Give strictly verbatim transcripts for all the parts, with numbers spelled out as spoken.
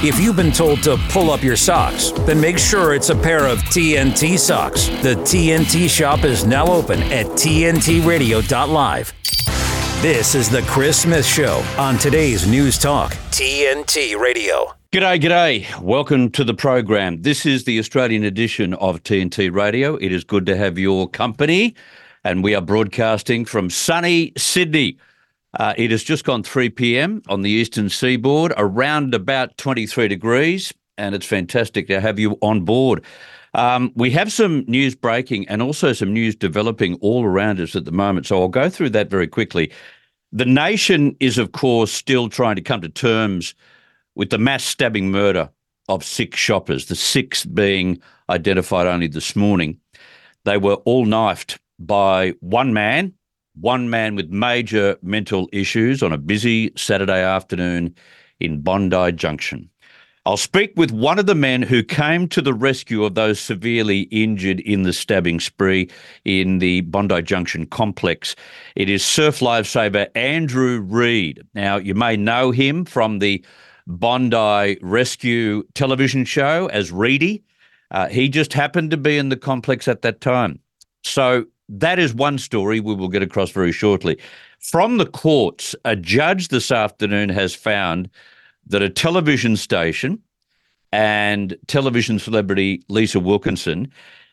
If you've been told to pull up your socks, then make sure it's a pair of T N T socks. The T N T shop is now open at T N T radio dot live. This is the Chris Smith Show on today's News Talk, T N T Radio. G'day, g'day. Welcome to the program. This is the Australian edition of T N T Radio. It is good to have your company, and we are broadcasting from sunny Sydney. Uh, it has just gone three p.m. on the eastern seaboard, around about twenty-three degrees, and it's fantastic to have you on board. Um, we have some news breaking and also some news developing all around us at the moment, so I'll go through that very quickly. The nation is, of course, still trying to come to terms with the mass stabbing murder of six shoppers, the sixth being identified only this morning. They were all knifed by one man, one man with major mental issues on a busy Saturday afternoon in Bondi Junction. I'll speak with one of the men who came to the rescue of those severely injured in the stabbing spree in the Bondi Junction complex. It is surf lifesaver Andrew Reid. Now, you may know him from the Bondi Rescue television show as Reedy. Uh, he just happened to be in the complex at that time. So that is one story we will get across very shortly. From the courts, a judge this afternoon has found that a television station and television celebrity Lisa Wilkinson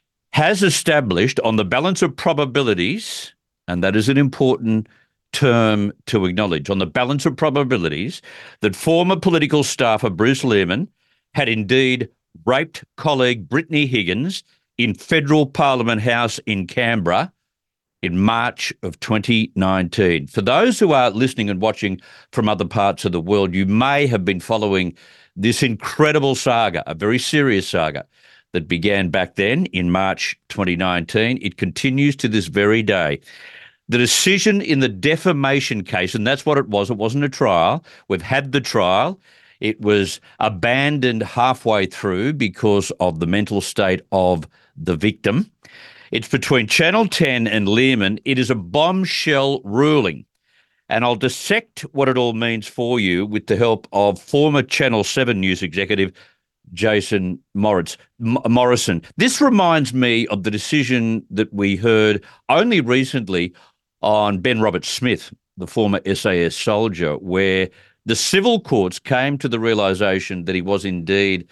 has established on the balance of probabilities, and that is an important term to acknowledge, on the balance of probabilities, that former political staffer Bruce Lehrmann had indeed raped colleague Brittany Higgins in Federal Parliament House in Canberra in March of twenty nineteen. For those who are listening and watching from other parts of the world, you may have been following this incredible saga, a very serious saga that began back then in March twenty nineteen. It continues to this very day. The decision in the defamation case, and that's what it was, it wasn't a trial. We've had the trial. It was abandoned halfway through because of the mental state of the victim. It's between Channel ten and Lehrmann. It is a bombshell ruling. And I'll dissect what it all means for you with the help of former Channel seven news executive Jason Moritz, M- Morrison. This reminds me of the decision that we heard only recently on Ben Roberts-Smith, the former S A S soldier, where the civil courts came to the realisation that he was indeed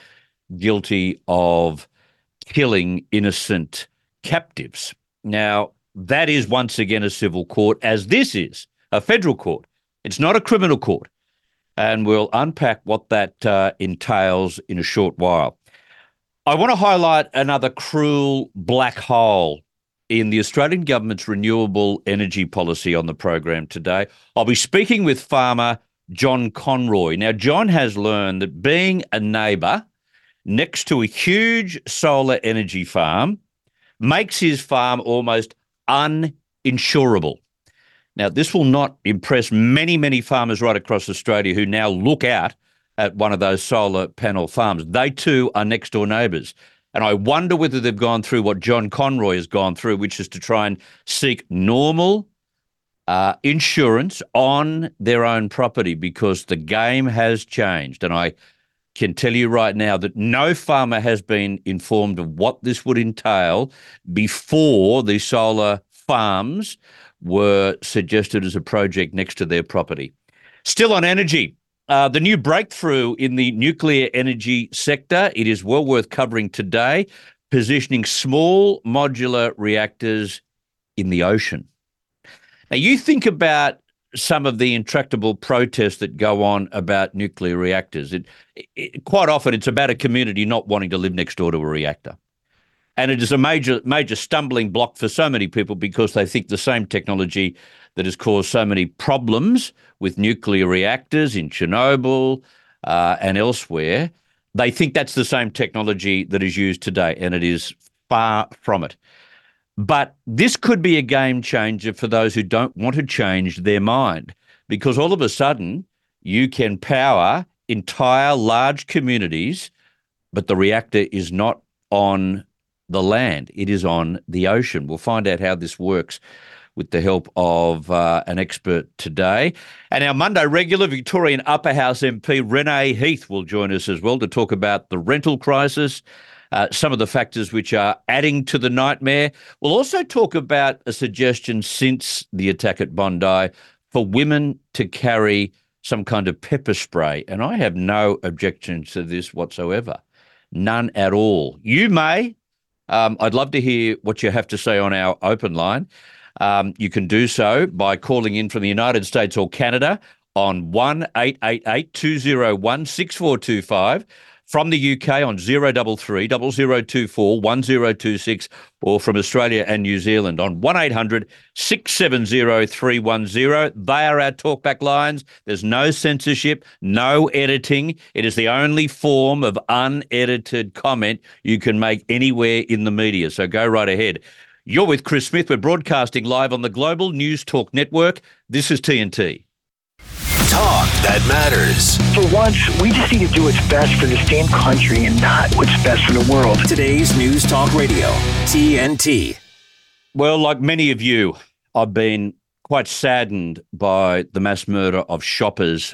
guilty of killing innocent captives. Now, that is once again a civil court, as this is a federal court. It's not a criminal court. And we'll unpack what that uh, entails in a short while. I want to highlight another cruel black hole in the Australian government's renewable energy policy on the program today. I'll be speaking with farmer John Conroy. Now, John has learned that being a neighbour next to a huge solar energy farm makes his farm almost uninsurable. Now, this will not impress many, many farmers right across Australia who now look out at one of those solar panel farms. They too are next door neighbours. And I wonder whether they've gone through what John Conroy has gone through, which is to try and seek normal uh, insurance on their own property, because the game has changed. And I can tell you right now that no farmer has been informed of what this would entail before the solar farms were suggested as a project next to their property. Still on energy, uh, the new breakthrough in the nuclear energy sector, it is well worth covering today, positioning small modular reactors in the ocean. Now, you think about some of the intractable protests that go on about nuclear reactors. It, it, quite often it's about a community not wanting to live next door to a reactor. And it is a major, major stumbling block for so many people because they think the same technology that has caused so many problems with nuclear reactors in Chernobyl uh, and elsewhere, they think that's the same technology that is used today, and it is far from it. But this could be a game changer for those who don't want to change their mind, because all of a sudden you can power entire large communities, but the reactor is not on the land, it is on the ocean. We'll find out how this works with the help of uh, an expert today. And our Monday regular, Victorian Upper House M P Renee Heath will join us as well to talk about the rental crisis, uh, some of the factors which are adding to the nightmare. We'll also talk about a suggestion since the attack at Bondi for women to carry some kind of pepper spray. And I have no objection to this whatsoever. None at all. You may. Um, I'd love to hear what you have to say on our open line. Um, you can do so by calling in from the United States or Canada on one eight eight eight, two oh one, six four two five, from the U K on zero three three, zero zero two four, one zero two six, or from Australia and New Zealand on one eight hundred, six seven zero, three one zero. They are our talkback lines. There's no censorship, no editing. It is the only form of unedited comment you can make anywhere in the media, so go right ahead. You're with Chris Smith. We're broadcasting live on the Global News Talk Network. This is T N T. Talk that matters. For once, we just need to do what's best for this damn country and not what's best for the world. Today's News Talk Radio, T N T. Well, like many of you, I've been quite saddened by the mass murder of shoppers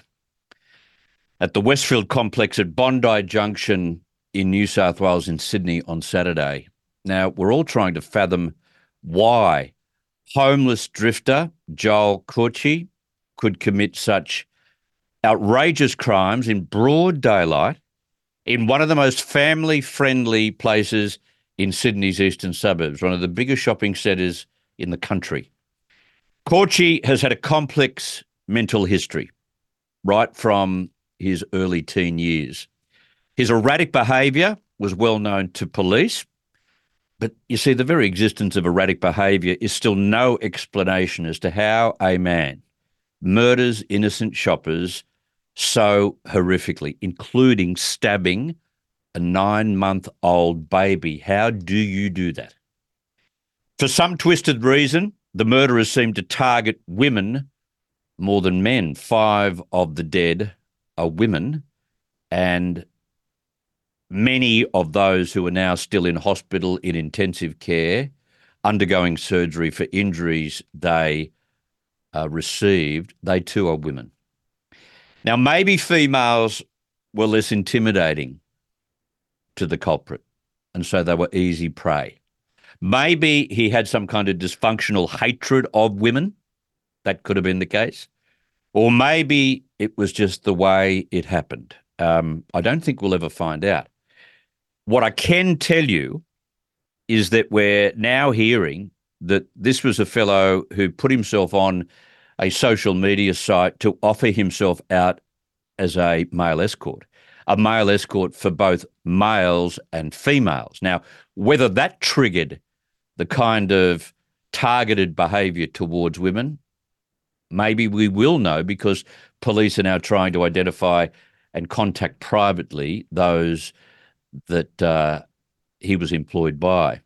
at the Westfield complex at Bondi Junction in New South Wales in Sydney on Saturday. Now, we're all trying to fathom why homeless drifter Joel Corci could commit such outrageous crimes in broad daylight in one of the most family-friendly places in Sydney's eastern suburbs, one of the biggest shopping centres in the country. Corci has had a complex mental history right from his early teen years. His erratic behaviour was well known to police, but you see, the very existence of erratic behaviour is still no explanation as to how a man murders innocent shoppers so horrifically, including stabbing a nine-month-old baby. How do you do that? For some twisted reason, the murderers seem to target women more than men. Five of the dead are women, and many of those who are now still in hospital in intensive care, undergoing surgery for injuries they uh, received, they too are women. Now, maybe females were less intimidating to the culprit, and so they were easy prey. Maybe he had some kind of dysfunctional hatred of women. That could have been the case. Or maybe it was just the way it happened. Um, I don't think we'll ever find out. What I can tell you is that we're now hearing that this was a fellow who put himself on a social media site to offer himself out as a male escort, a male escort for both males and females. Now, whether that triggered the kind of targeted behaviour towards women, maybe we will know, because police are now trying to identify and contact privately those that uh, he was employed by.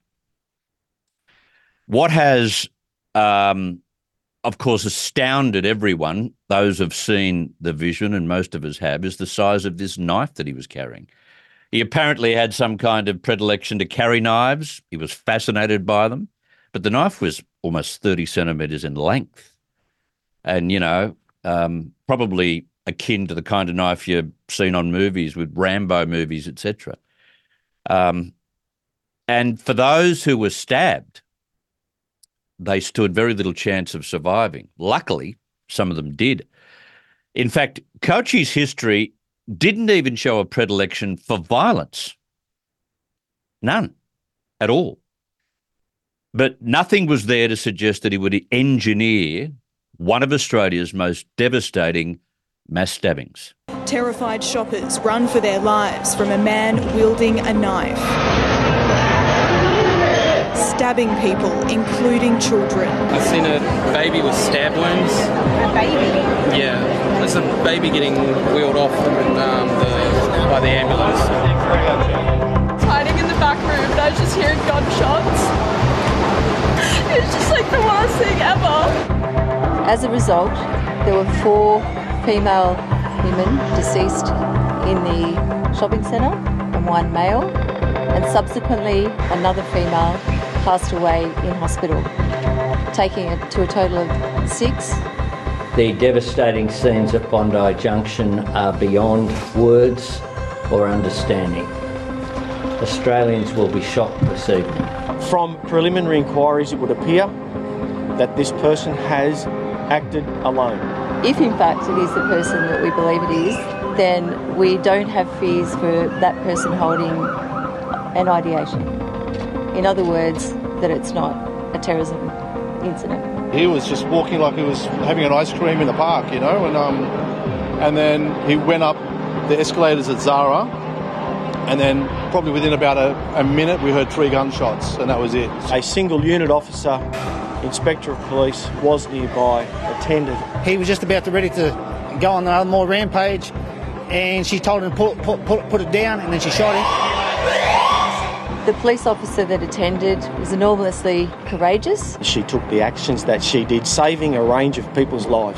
What has, um, of course, astounded everyone, those who've seen the vision, and most of us have, is the size of this knife that he was carrying. He apparently had some kind of predilection to carry knives. He was fascinated by them, but the knife was almost thirty centimetres in length, and, you know, um, probably akin to the kind of knife you've seen on movies with Rambo movies, et cetera. Um, and for those who were stabbed, they stood very little chance of surviving. Luckily, some of them did. In fact, Corci's history didn't even show a predilection for violence. None at all. But nothing was there to suggest that he would engineer one of Australia's most devastating mass stabbings. Terrified shoppers run for their lives from a man wielding a knife, stabbing people, including children. I've seen a baby with stab wounds. A baby? Yeah, there's a baby getting wheeled off um, the, by the ambulance. I was hiding in the back room and I was just hearing gunshots. It's just like the worst thing ever. As a result, there were four female women deceased in the shopping centre and one male, and subsequently another female passed away in hospital. taking it to a total of six. The devastating scenes at Bondi Junction are beyond words or understanding. Australians will be shocked this evening. From preliminary inquiries, it would appear that this person has acted alone. If in fact it is the person that we believe it is, then we don't have fears for that person holding an ideation. In other words, that it's not a terrorism incident. He was just walking like he was having an ice cream in the park, you know, and um, and then he went up the escalators at Zara, and then probably within about a, a minute we heard three gunshots, and that was it. A single unit officer, Inspector of Police, was nearby, attended. He was just about to ready to go on another more rampage, and she told him to put, put, put, put it down, and then she shot him. The police officer that attended was enormously courageous. She took the actions that she did, saving a range of people's lives.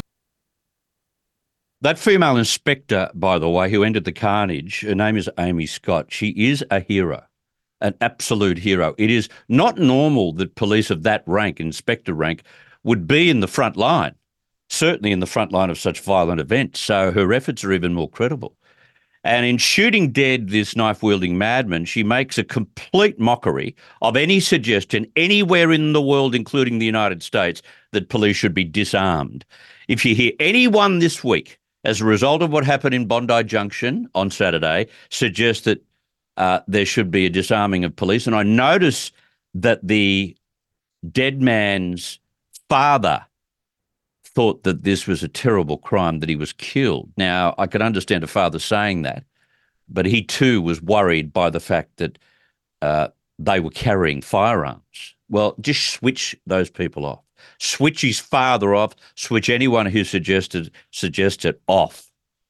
That female inspector, by the way, who ended the carnage, her name is Amy Scott. She is a hero, an absolute hero. It is not normal that police of that rank, inspector rank, would be in the front line, certainly in the front line of such violent events. So her efforts are even more credible. And in shooting dead this knife-wielding madman, she makes a complete mockery of any suggestion anywhere in the world, including the United States, that police should be disarmed. If you hear anyone this week, as a result of what happened in Bondi Junction on Saturday, suggest that uh, there should be a disarming of police, and I notice that the dead man's father thought that this was a terrible crime, that he was killed. Now, I can understand a father saying that, but he too was worried by the fact that uh, they were carrying firearms. Well, just switch those people off. Switch his father off. Switch anyone who suggested suggests it off.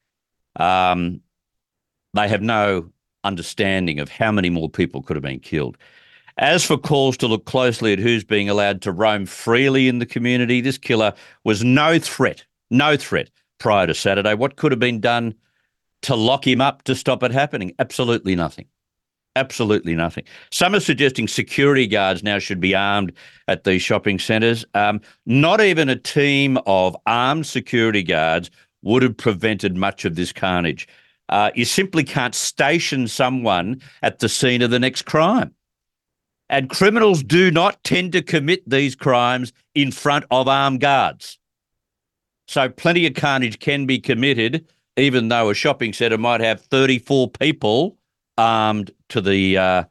Um, they have no understanding of how many more people could have been killed. As for calls to look closely at who's being allowed to roam freely in the community, this killer was no threat, no threat prior to Saturday. What could have been done to lock him up to stop it happening? Absolutely nothing. Absolutely nothing. Some are suggesting security guards now should be armed at these shopping centres. Um, not even a team of armed security guards would have prevented much of this carnage. Uh, you simply can't station someone at the scene of the next crime. And criminals do not tend to commit these crimes in front of armed guards. So plenty of carnage can be committed, even though a shopping centre might have thirty-four people armed to the uh,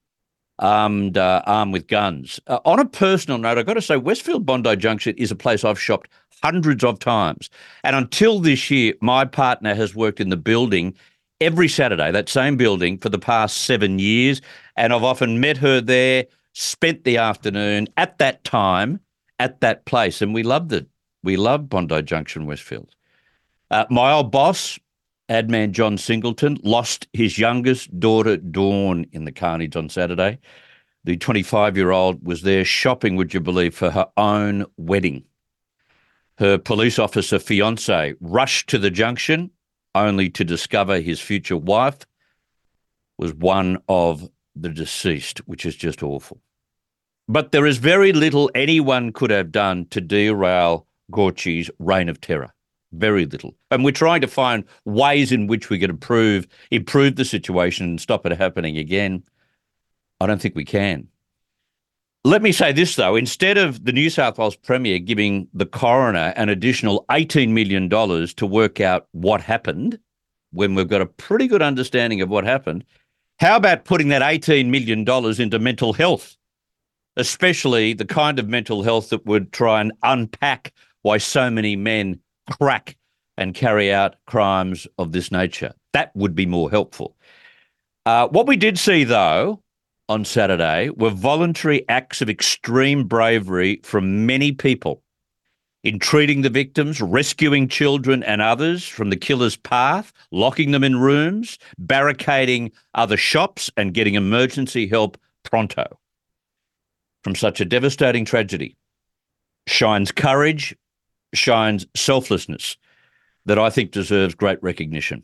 armed uh, armed with guns. Uh, on a personal note, I've got to say Westfield Bondi Junction is a place I've shopped hundreds of times. And until this year, my partner has worked in the building every Saturday, that same building, for the past seven years. And I've often met her there, spent the afternoon at that time, at that place. And we loved it. We loved Bondi Junction, Westfield. Uh, my old boss, Adman John Singleton, lost his youngest daughter, Dawn, in the carnage on Saturday. The twenty-five-year-old was there shopping, would you believe, for her own wedding. Her police officer fiancé rushed to the junction only to discover his future wife was one of the deceased, which is just awful. But there is very little anyone could have done to derail Gorchy's reign of terror. Very little. And we're trying to find ways in which we can improve, improve the situation and stop it happening again. I don't think we can. Let me say this, though. Instead of the New South Wales Premier giving the coroner an additional eighteen million dollars to work out what happened, when we've got a pretty good understanding of what happened, how about putting that eighteen million dollars into mental health, especially the kind of mental health that would try and unpack why so many men crack and carry out crimes of this nature? That would be more helpful. Uh, what we did see, though, on Saturday were voluntary acts of extreme bravery from many people in treating the victims, rescuing children and others from the killer's path, locking them in rooms, barricading other shops and getting emergency help pronto. From such a devastating tragedy shines courage, shines selflessness that I think deserves great recognition.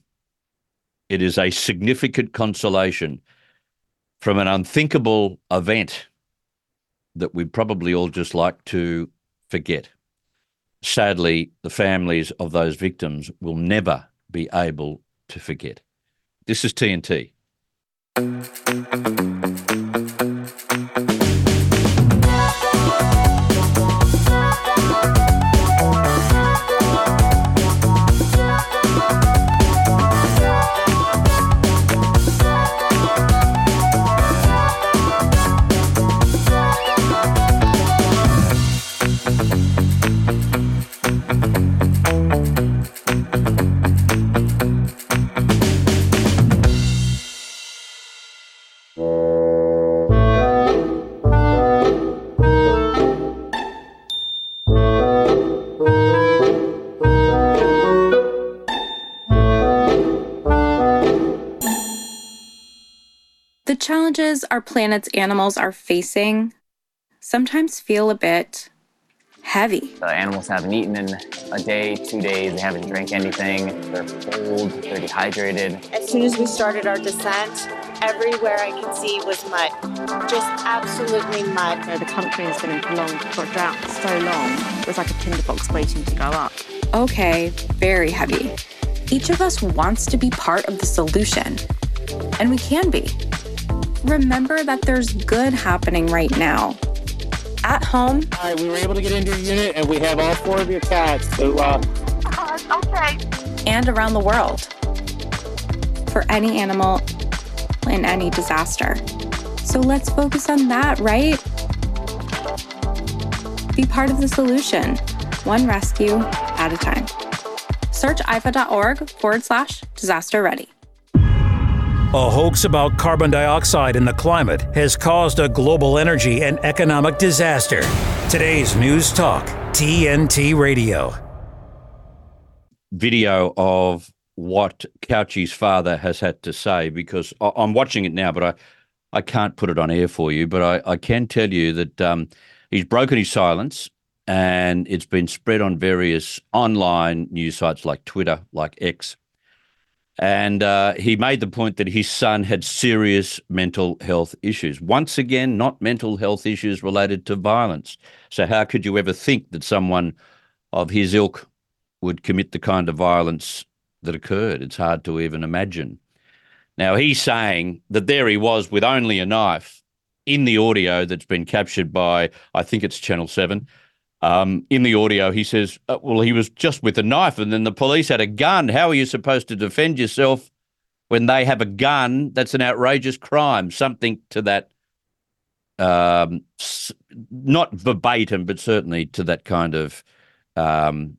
It is a significant consolation from an unthinkable event that we'd probably all just like to forget. Sadly, the families of those victims will never be able to forget. This is T N T. The challenges our planet's animals are facing sometimes feel a bit heavy. The animals haven't eaten in a day, two days, they haven't drank anything, they're cold, they're dehydrated. As soon as we started our descent, everywhere I could see was mud, just absolutely mud. You know, the country has been in prolonged drought for so long, it was like a tinderbox waiting to go up. Okay, very heavy. Each of us wants to be part of the solution, and we can be. Remember that there's good happening right now. At home. All right, we were able to get into your unit, and we have all four of your cats. So, uh... uh, okay. And around the world. For any animal in any disaster. So let's focus on that, right? Be part of the solution, one rescue at a time. Search I F A dot org forward slash disaster ready. A hoax about carbon dioxide in the climate has caused a global energy and economic disaster. Today's News Talk, T N T Radio. Video of what Couchy's father has had to say, because I- I'm watching it now, but I, I can't put it on air for you, but I, I can tell you that um, he's broken his silence, and it's been spread on various online news sites like Twitter, like X. And uh, he made the point that his son had serious mental health issues. Once again, not mental health issues related to violence. So how could you ever think that someone of his ilk would commit the kind of violence that occurred? It's hard to even imagine. Now, he's saying that there he was with only a knife in the audio that's been captured by, I think it's Channel seven. Um, in the audio, he says, uh, well, he was just with a knife and then the police had a gun. How are you supposed to defend yourself when they have a gun? That's an outrageous crime, something to that, um, not verbatim, but certainly to that kind of um,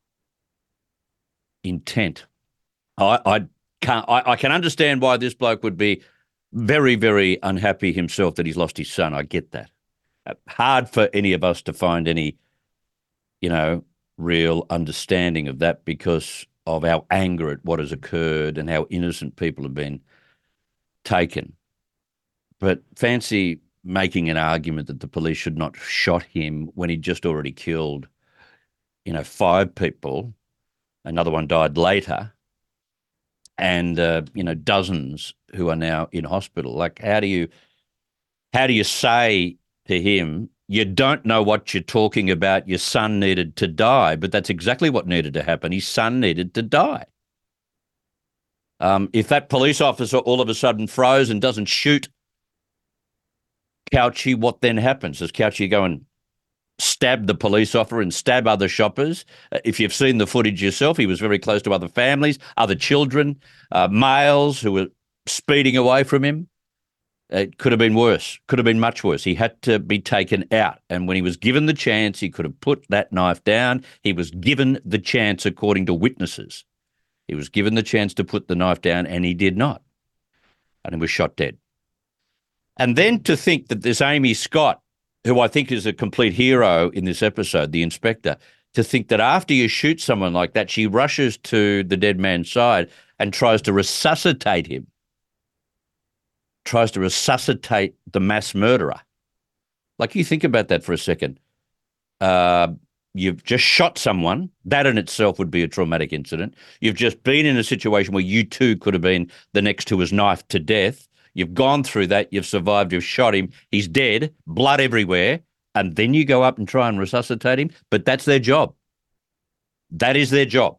intent. I, I can't. I, I can understand why this bloke would be very, very unhappy himself that he's lost his son. I get that. Uh, hard for any of us to find any, you know, real understanding of that because of our anger at what has occurred and how innocent people have been taken. But fancy making an argument that the police should not have shot him when he'd just already killed, you know, five people. Another one died later. And, uh, you know, dozens who are now in hospital. Like, how do you, how do you say to him, you don't know what you're talking about, your son needed to die? But that's exactly what needed to happen. His son needed to die. Um, if that police officer all of a sudden froze and doesn't shoot Couchy, what then happens? Does Couchy go and stab the police officer and stab other shoppers? Uh, if you've seen the footage yourself, he was very close to other families, other children, uh, males who were speeding away from him. It could have been worse, could have been much worse. He had to be taken out. And when he was given the chance, he could have put that knife down. He was given the chance, according to witnesses. He was given the chance to put the knife down, and he did not. And he was shot dead. And then to think that this Amy Scott, who I think is a complete hero in this episode, the inspector, to think that after you shoot someone like that, she rushes to the dead man's side and tries to resuscitate him. Tries to resuscitate the mass murderer. Like, you think about that for a second. Uh, you've just shot someone. That in itself would be a traumatic incident. You've just been in a situation where you too could have been the next who was knifed to death. You've gone through that. You've survived. You've shot him. He's dead. Blood everywhere. and then you go up and try and resuscitate him. But that's their job. That is their job.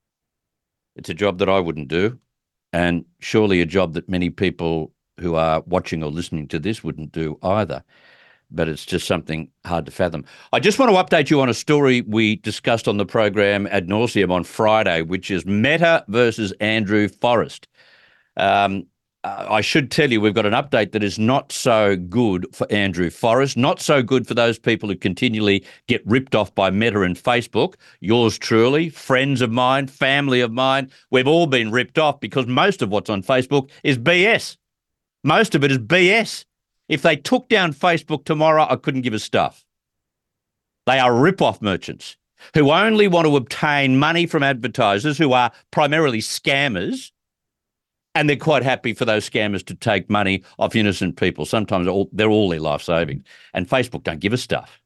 It's a job that I wouldn't do, and surely a job that many people who are watching or listening to this wouldn't do either. But it's just something hard to fathom. I just want to update you on a story we discussed on the program ad nauseum on Friday, which is Meta versus Andrew Forrest. Um, uh, I should tell you we've got an update that is not so good for Andrew Forrest, not so good for those people who continually get ripped off by Meta and Facebook. Yours truly, friends of mine, family of mine, we've all been ripped off because most of what's on Facebook is B S. Most of it is B S. If they took down Facebook tomorrow, I couldn't give a stuff. They are rip-off merchants who only want to obtain money from advertisers who are primarily scammers, and they're quite happy for those scammers to take money off innocent people. Sometimes all, they're all their life savings. And Facebook don't give a stuff.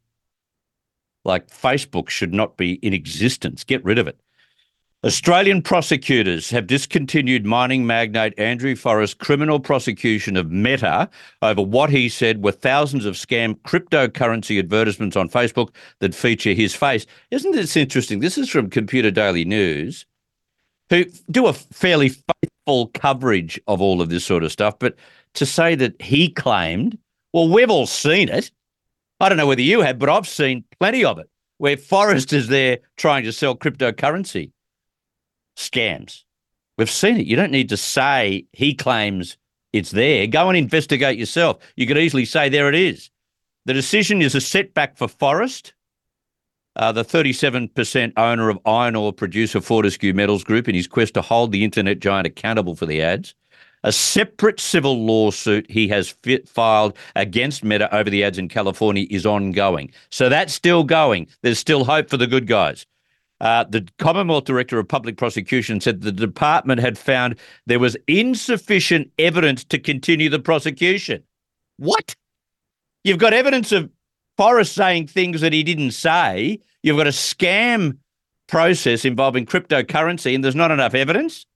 Like, Facebook should not be in existence. Get rid of it. Australian prosecutors have discontinued mining magnate Andrew Forrest's criminal prosecution of Meta over what he said were thousands of scam cryptocurrency advertisements on Facebook that feature his face. Isn't this interesting? This is from Computer Daily News, who do a fairly faithful coverage of all of this sort of stuff. But to say that he claimed, well, we've all seen it. I don't know whether you have, but I've seen plenty of it, where Forrest is there trying to sell cryptocurrency scams. We've seen it. You don't need to say he claims it's there. Go and investigate yourself. You could easily say there it is. The decision is a setback for Forrest, uh, the thirty-seven percent owner of iron ore producer Fortescue Metals Group, in his quest to hold the internet giant accountable for the ads. A separate civil lawsuit he has fit, filed against Meta over the ads in California is ongoing. So that's still going. There's still hope for the good guys. Uh, the Commonwealth Director of Public Prosecution said the department had found there was insufficient evidence to continue the prosecution. What? You've got evidence of Forrest saying things that he didn't say. You've got a scam process involving cryptocurrency, and there's not enough evidence?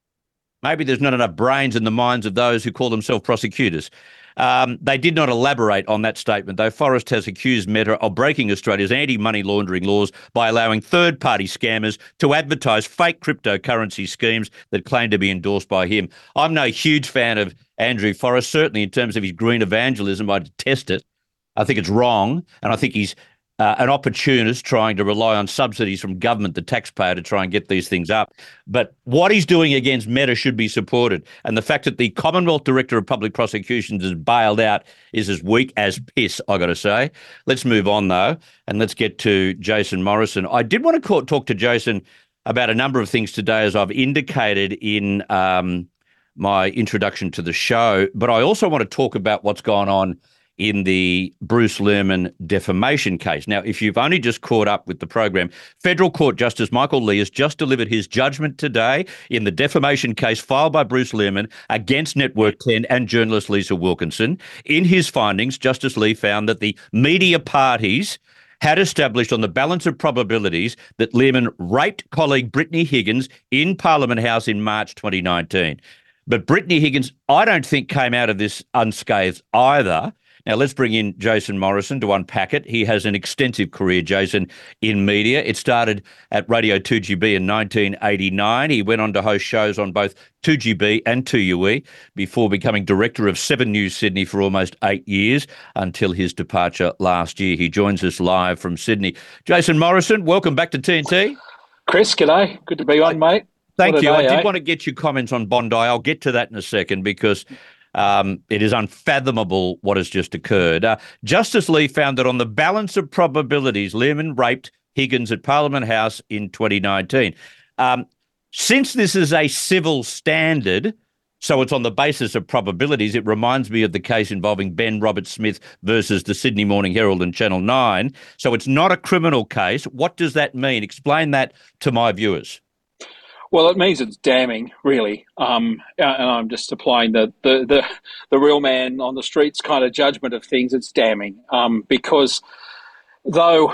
Maybe there's not enough brains in the minds of those who call themselves prosecutors. Um, they did not elaborate on that statement, though. Forrest has accused Meta of breaking Australia's anti-money laundering laws by allowing third-party scammers to advertise fake cryptocurrency schemes that claim to be endorsed by him. I'm no huge fan of Andrew Forrest, certainly in terms of his green evangelism. I detest it. I think it's wrong, and I think he's uh, an opportunist trying to rely on subsidies from government, the taxpayer, to try and get these things up. But what he's doing against Meta should be supported. And the fact that the Commonwealth Director of Public Prosecutions is bailed out is as weak as piss, I got to say. Let's move on, though, and let's get to Jason Morrison. I did want to call, talk to Jason about a number of things today, as I've indicated in um, my introduction to the show, but I also want to talk about what's gone on in the Bruce Lehrmann defamation case. Now, if you've only just caught up with the program, Federal Court Justice Michael Lee has just delivered his judgment today in the defamation case filed by Bruce Lehrmann against Network ten and journalist Lisa Wilkinson. In his findings, Justice Lee found that the media parties had established on the balance of probabilities that Lehrmann raped colleague Brittany Higgins in Parliament House in March twenty nineteen. But Brittany Higgins, I don't think, came out of this unscathed either. Now, let's bring in Jason Morrison to unpack it. He has an extensive career, Jason, in media. It started at Radio two G B in nineteen eighty-nine. He went on to host shows on both two G B and two U E before becoming director of Seven News Sydney for almost eight years until his departure last year. He joins us live from Sydney. Jason Morrison, welcome back to T N T. Chris, g'day. Good to be on, mate. Thank What you. a I day, did eh? want to get your comments on Bondi. I'll get to that in a second because Um, it is unfathomable what has just occurred. Uh, Justice Lee found that on the balance of probabilities, Lehrmann raped Higgins at Parliament House in twenty nineteen. Um, since this is a civil standard, so it's on the basis of probabilities, it reminds me of the case involving Ben Roberts-Smith versus the Sydney Morning Herald and Channel nine. So it's not a criminal case. What does that mean? Explain that to my viewers. Well, it means it's damning, really, um, and I'm just applying the, the, the, the real man on the streets kind of judgment of things. It's damning um, because though,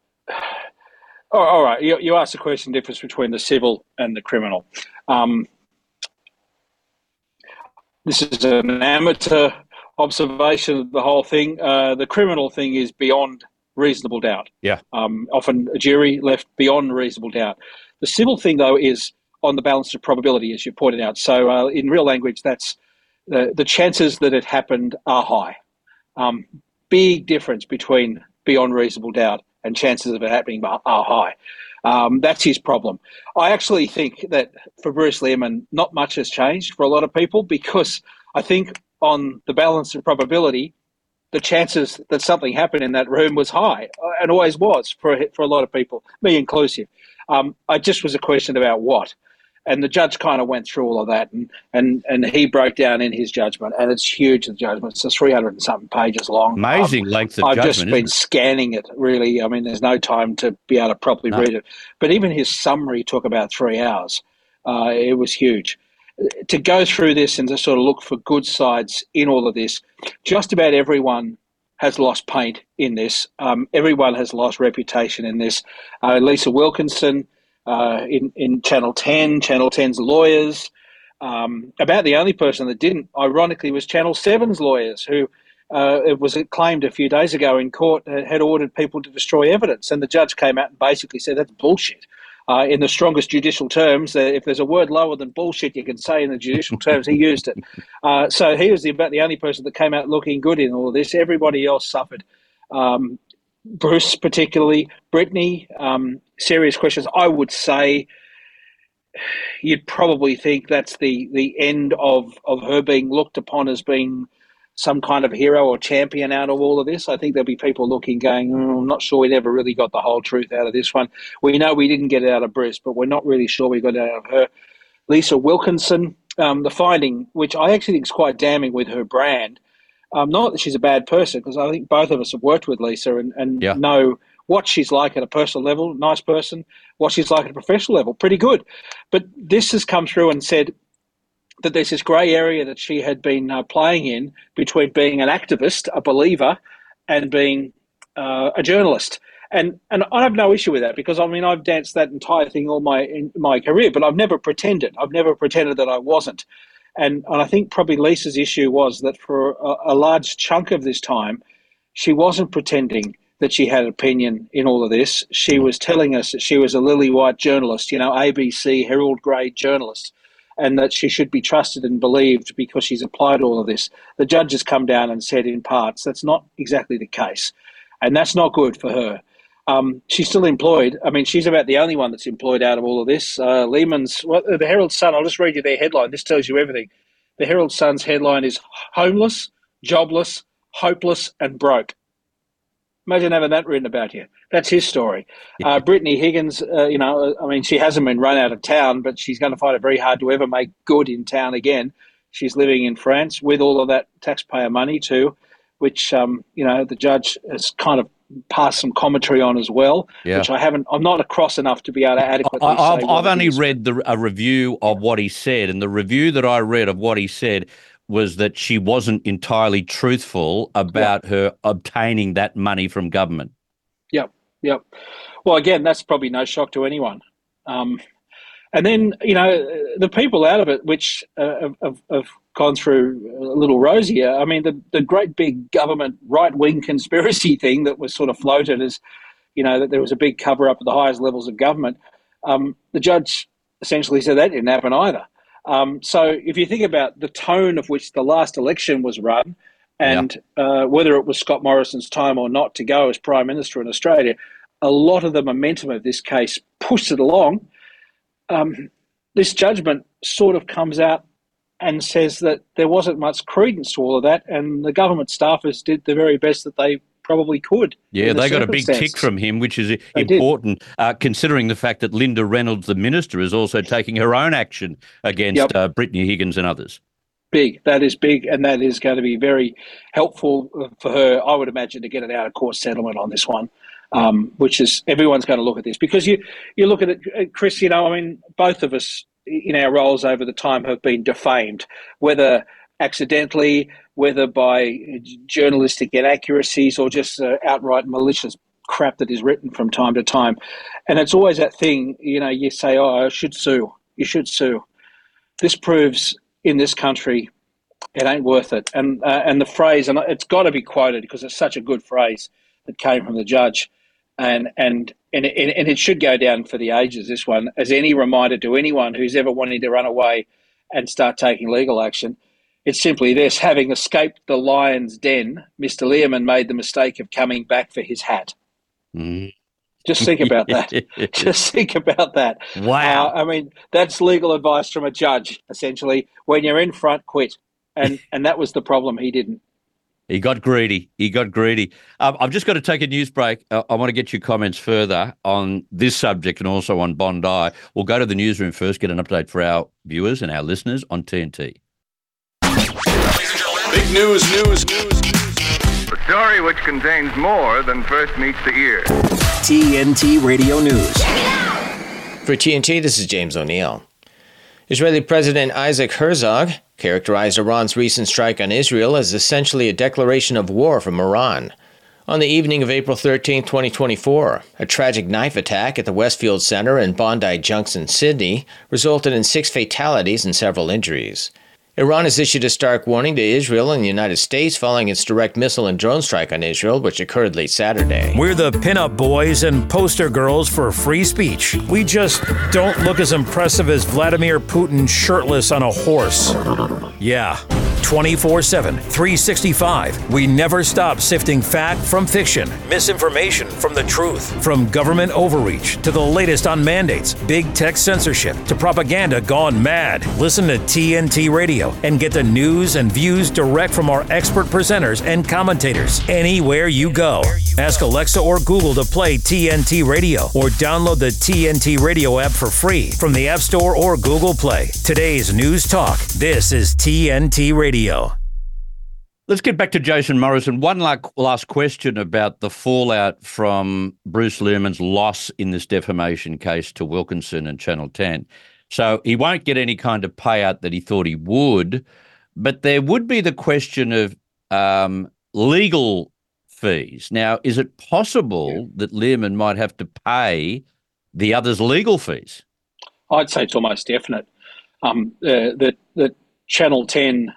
oh, all right, you, you asked the question, difference between the civil and the criminal. Um, this is an amateur observation of the whole thing. Uh, the criminal thing is beyond reasonable doubt. Yeah. Um, often a jury left beyond reasonable doubt. The civil thing, though, is on the balance of probability, as you pointed out. So uh, in real language, that's the, the chances that it happened are high. Um, big difference between beyond reasonable doubt and chances of it happening are, are high. Um, that's his problem. I actually think that for Bruce Lehrmann, not much has changed for a lot of people, because I think on the balance of probability, the chances that something happened in that room was high, and always was for for a lot of people, me inclusive. Um, it just was a question about what. And the judge kind of went through all of that, and, and, and he broke down in his judgment, and it's huge, the judgment. It's three hundred and something pages long. Amazing um, length of I've judgment, just been isn't it? scanning it, really. I mean, there's no time to be able to properly No. read it. But even his summary took about three hours. Uh, it was huge. To go through this and to sort of look for good sides in all of this, just about everyone has lost paint in this. Um, everyone has lost reputation in this. Uh, Lisa Wilkinson, Uh, in, in Channel ten, Channel ten's lawyers. Um, about the only person that didn't, ironically, was Channel seven's lawyers, who uh, it was claimed a few days ago in court had ordered people to destroy evidence. And the judge came out and basically said that's bullshit. Uh, in the strongest judicial terms, uh, if there's a word lower than bullshit you can say in the judicial terms, he used it. Uh, so he was the, about the only person that came out looking good in all of this. Everybody else suffered. Um, Bruce particularly, Brittany, um, serious questions. I would say you'd probably think that's the, the end of, of her being looked upon as being some kind of hero or champion out of all of this. I think there'll be people looking, going, oh, I'm not sure we never really got the whole truth out of this one. We know we didn't get it out of Bruce, but we're not really sure we got it out of her. Lisa Wilkinson, um, the finding, which I actually think is quite damning with her brand. Um, not that she's a bad person, because I think both of us have worked with Lisa and, and Yeah. know what she's like at a personal level, nice person, what she's like at a professional level, pretty good. But this has come through and said that there's this grey area that she had been uh, playing in between being an activist, a believer, and being uh, a journalist. And and I have no issue with that, because, I mean, I've danced that entire thing all my in my career, but I've never pretended. I've never pretended that I wasn't. And, and I think probably Lisa's issue was that for a, a large chunk of this time, she wasn't pretending that she had an opinion in all of this. She was telling us that she was a lily white journalist, you know, A B C, Herald grade journalist, and that she should be trusted and believed because she's applied all of this. The judge has come down and said in parts that's not exactly the case, and that's not good for her. Um, she's still employed. I mean, she's about the only one that's employed out of all of this. Uh, Lehman's, well, the Herald Sun, I'll just read you their headline. This tells you everything. The Herald Sun's headline is homeless, jobless, hopeless, and broke. Imagine having that written about you. That's his story. Uh, Brittany Higgins, uh, you know, I mean, she hasn't been run out of town, but she's going to find it very hard to ever make good in town again. She's living in France with all of that taxpayer money too, which, um, you know, the judge has kind of passed some commentary on as well, Yeah. which I haven't, I'm not across enough to be able to adequately I, I've, say. what I've it only is. read the, a review of what he said, and the review that I read of what he said was that she wasn't entirely truthful about Yeah. her obtaining that money from government. Yep, yep. Well, again, that's probably no shock to anyone. Um, and then, you know, the people out of it, which uh, have, have, have gone through a little rosier, I mean, the, the great big government right-wing conspiracy thing that was sort of floated as, you know, that there was a big cover-up at the highest levels of government, um, the judge essentially said that didn't happen either. Um, so if you think about the tone of which the last election was run, and uh, whether it was Scott Morrison's time or not to go as Prime Minister in Australia, a lot of the momentum of this case pushed it along. Um, this judgment sort of comes out and says that there wasn't much credence to all of that, and the government staffers did the very best that they probably could. Yeah, in the they got a big tick circumstances. from him, which is They important, uh, considering the fact that Linda Reynolds, the minister, is also taking her own action against Yep. uh, Brittany Higgins and others. Big. That is big, and that is going to be very helpful for her, I would imagine, to get an out-of-court settlement on this one, um, which is everyone's going to look at this. Because you, you look at it, Chris, you know, I mean, both of us in our roles over the time have been defamed, whether accidentally, whether by journalistic inaccuracies or just uh, outright malicious crap that is written from time to time. And it's always that thing, you know, you say, oh, I should sue. You should sue. This proves in this country It ain't worth it. And uh, and the phrase, and it's got to be quoted because it's such a good phrase that came from the judge, and and and it, and it should go down for the ages. This one, as any reminder to anyone who's ever wanting to run away and start taking legal action. It's simply this: having escaped the lion's den, Mister Learman made the mistake of coming back for his hat. Mm. Just think about that. Just think about that. Wow. Uh, I mean, that's legal advice from a judge, essentially. When you're in front, quit. And and that was the problem. He didn't. He got greedy. He got greedy. Um, I've just got to take a news break. Uh, I want to get your comments further on this subject and also on Bondi. We'll go to the newsroom first, get an update for our viewers and our listeners on T N T. Big news, news, news, news. A story which contains more than first meets the ear. T N T Radio News. For T N T, this is James O'Neill. Israeli President Isaac Herzog characterized Iran's recent strike on Israel as essentially a declaration of war from Iran. On the evening of April thirteenth, twenty twenty-four, a tragic knife attack at the Westfield Center in Bondi Junction, Sydney, resulted in six fatalities and several injuries. Iran has issued a stark warning to Israel and the United States following its direct missile and drone strike on Israel, which occurred late Saturday. We're the pinup boys and poster girls for free speech. We just don't look as impressive as Vladimir Putin shirtless on a horse. Yeah. twenty-four seven, three sixty-five. We never stop sifting fact from fiction, misinformation from the truth, from government overreach to the latest on mandates, big tech censorship to propaganda gone mad. Listen to T N T Radio and get the news and views direct from our expert presenters and commentators anywhere you go. Ask Alexa or Google to play T N T Radio or download the T N T Radio app for free from the App Store or Google Play. Today's News Talk. This is T N T Radio. Let's get back to Jason Morrison. One last question about the fallout from Bruce Learman's loss in this defamation case to Wilkinson and Channel ten. So he won't get any kind of payout that he thought he would, but there would be the question of um, legal fees. Now, is it possible yeah. that Learman might have to pay the other's legal fees? I'd say it's almost definite um, uh, that that Channel ten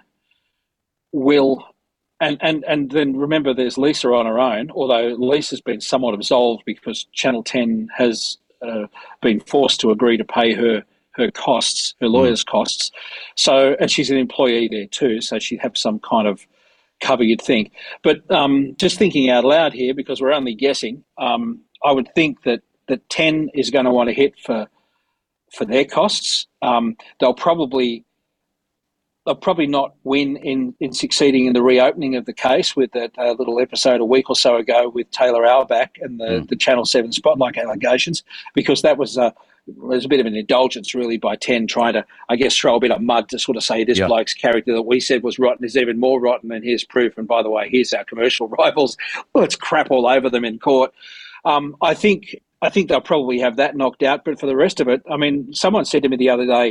will, and, and, and then remember there's Lisa on her own, although Lisa's been somewhat absolved because Channel ten has uh, been forced to agree to pay her her costs, her lawyer's mm. costs. So, and she's an employee there too, so she'd have some kind of cover, you'd think. But um, just thinking out loud here, because we're only guessing, um, I would think that, that ten is going to want to hit for for their costs. Um, they'll probably they'll probably not win in, in succeeding in the reopening of the case with that uh, little episode a week or so ago with Taylor Auerbach and the, mm. the Channel seven Spotlight allegations, because that was uh, was a bit of an indulgence really by ten trying to, I guess, throw a bit of mud to sort of say this yep. bloke's character that we said was rotten is even more rotten, and here's proof, and by the way, here's our commercial rivals. Let's crap all over them in court. Um, I think I think they'll probably have that knocked out, but for the rest of it, I mean, someone said to me the other day,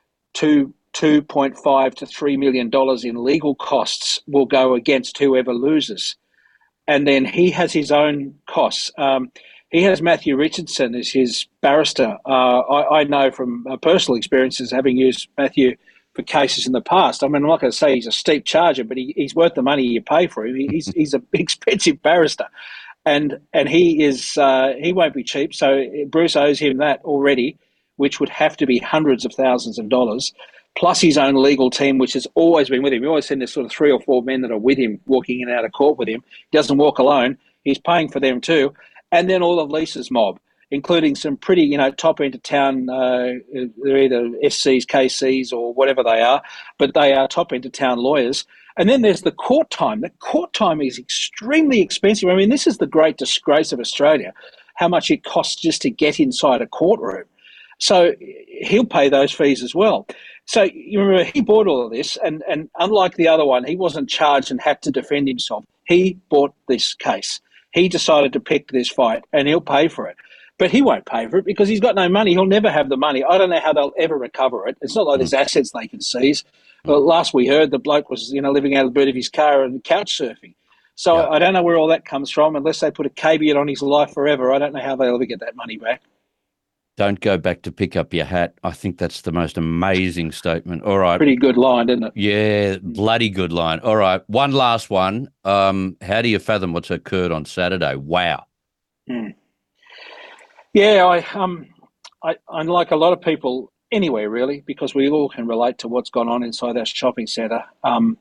two two point five to three million dollars in legal costs will go against whoever loses, and then he has his own costs. Um, he has Matthew Richardson as his barrister. Uh, I, I know from uh, personal experiences, having used Matthew for cases in the past. I mean, I'm not going to say he's a steep charger, but he, he's worth the money you pay for him. He, he's he's an expensive barrister, and and he is uh, he won't be cheap. So Bruce owes him that already, which would have to be hundreds of thousands of dollars, plus his own legal team, which has always been with him. You always send there's sort of three or four men that are with him, walking in and out of court with him. He doesn't walk alone. He's paying for them too. And then all of Lisa's mob, including some pretty, you know, top end of town, uh, they're either S Cs, K Cs or whatever they are, but they are top end of town lawyers. And then there's the court time. The court time is extremely expensive. I mean, this is the great disgrace of Australia, how much it costs just to get inside a courtroom. So he'll pay those fees as well. So you remember, he bought all of this, and, and unlike the other one, he wasn't charged and had to defend himself. He bought this case. He decided to pick this fight, and he'll pay for it. But he won't pay for it because he's got no money. He'll never have the money. I don't know how they'll ever recover it. It's not like there's assets they can seize. But last we heard, the bloke was, you know, living out of the boot of his car and couch surfing. So yeah. I don't know where all that comes from. Unless they put a caveat on his life forever, I don't know how they'll ever get that money back. Don't go back to pick up your hat. I think that's the most amazing statement. All right. Pretty good line, isn't it? Yeah, bloody good line. All right, one last one. Um, how do you fathom what's occurred on Saturday? Wow. Mm. Yeah, I um, I, unlike a lot of people anywhere really, because we all can relate to what's gone on inside our shopping centre. Um,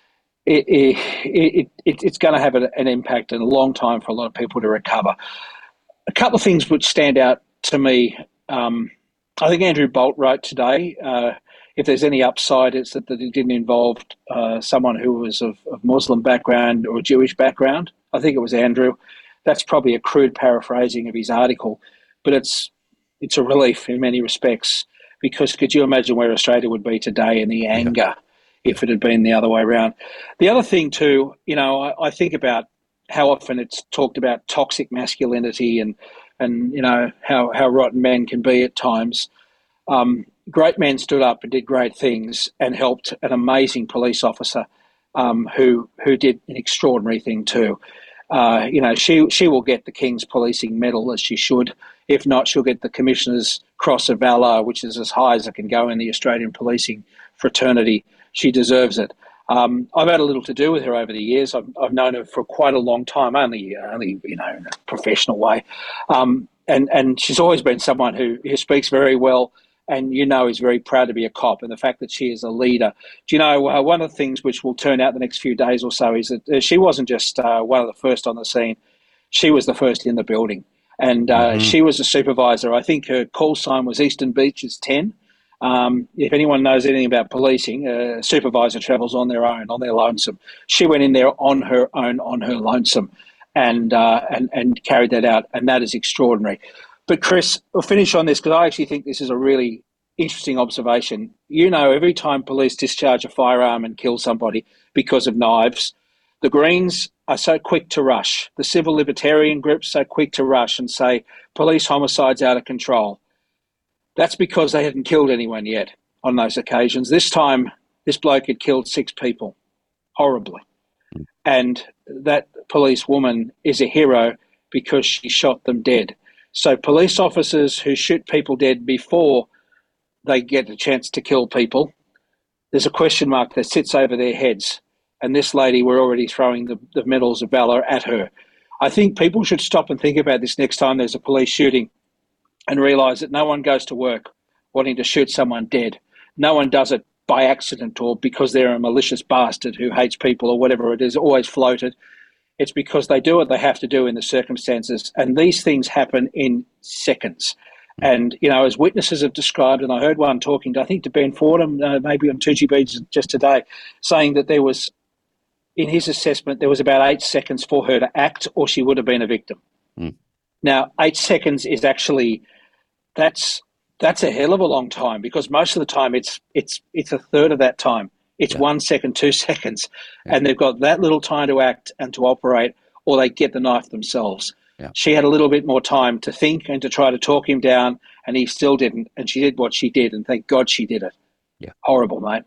it, it, it, it it's going to have an, an impact and a long time for a lot of people to recover. A couple of things which stand out to me. Um, I think Andrew Bolt wrote today, uh, if there's any upside, it's that, that it didn't involve uh, someone who was of, of Muslim background or Jewish background. I think it was Andrew. That's probably a crude paraphrasing of his article, but it's it's a relief in many respects, because could you imagine where Australia would be today in the anger if it had been the other way around? The other thing too, you know, I, I think about how often it's talked about toxic masculinity and and you know how, how rotten men can be at times. Um, great men stood up and did great things and helped an amazing police officer um, who who did an extraordinary thing too. Uh, you know, she she will get the King's Policing Medal, as she should. If not, she'll get the Commissioner's Cross of Valour, which is as high as it can go in the Australian policing fraternity. She deserves it. Um, I've had a little to do with her over the years. I've, I've known her for quite a long time, only, only you know, in a professional way. Um, and, and she's always been someone who, who speaks very well and, you know, is very proud to be a cop. And the fact that she is a leader. Do you know, uh, one of the things which will turn out the next few days or so is that uh, she wasn't just uh, one of the first on the scene. She was the first in the building. And uh, mm-hmm. she was a supervisor. I think her call sign was Eastern Beaches ten. Um, if anyone knows anything about policing, a supervisor travels on their own, on their lonesome. She went in there on her own, on her lonesome, and uh, and and carried that out, and that is extraordinary. But Chris, I'll finish on this because I actually think this is a really interesting observation. You know, every time police discharge a firearm and kill somebody because of knives, the Greens are so quick to rush. The civil libertarian groups are so quick to rush and say police homicide's out of control. That's because they hadn't killed anyone yet on those occasions. This time, this bloke had killed six people, horribly. And that police woman is a hero because she shot them dead. So police officers who shoot people dead before they get a chance to kill people, there's a question mark that sits over their heads. And this lady, we're already throwing the, the medals of valour at her. I think people should stop and think about this next time there's a police shooting, and realise that no one goes to work wanting to shoot someone dead. No one does it by accident or because they're a malicious bastard who hates people or whatever it is, always floated. It's because they do what they have to do in the circumstances. And these things happen in seconds. And, you know, as witnesses have described, and I heard one talking, to, I think, to Ben Fordham, uh, maybe on two G B just today, saying that there was, in his assessment, there was about eight seconds for her to act or she would have been a victim. Mm. Now, eight seconds is actually... That's that's a hell of a long time, because most of the time it's it's it's a third of that time. It's yeah. one second, two seconds, yeah. and they've got that little time to act and to operate, or they get the knife themselves. Yeah. She had a little bit more time to think and to try to talk him down, and he still didn't. And she did what she did, and thank God she did it. Yeah, horrible, mate.